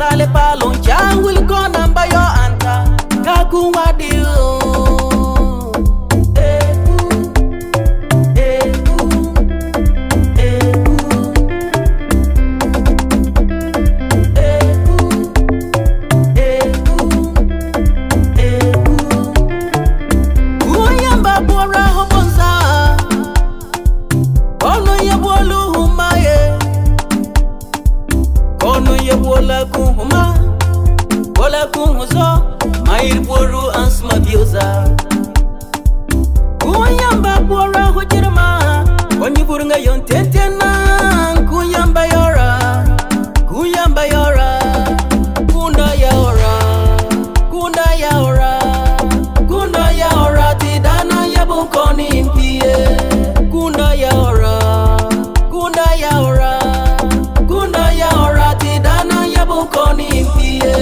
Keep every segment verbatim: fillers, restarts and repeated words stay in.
sale palon changul konamba yo anta kakuwadio. Wala kuhuma, wala kuhuzo, mair boru ansma biuza. Kuyamba bora hujirma, wani burunga yon tetena. Kuyamba yora, kuyamba yora, kunda yora, kunda yora, kunda yora. Tidana yabukoni impie, kunda yora, kunda yora. Koni impie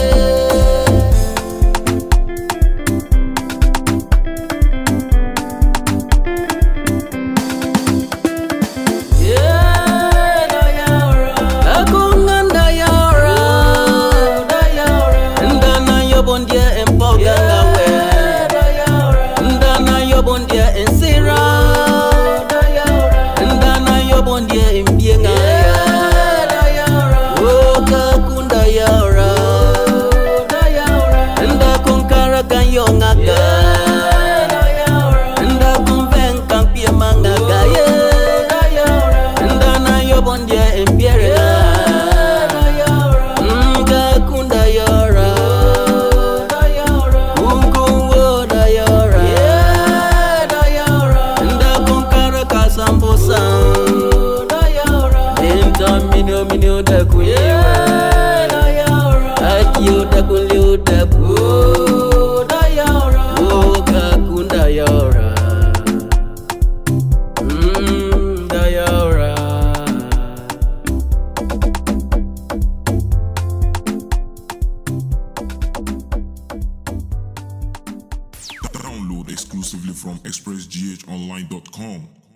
yeah dayara akunganda yara dayara ndana yobondia empoga ngawe dayara ndana yobondia ensira dayara ndana yobondia imbienga yongaga nda conven campia mangaga ye nda na yobondia empiere nga kunda yora unkunwo da yora nda konkara kasambosa enta minio minio da kuyewa akiyo da kulio da bu Download exclusively from express g h online dot com.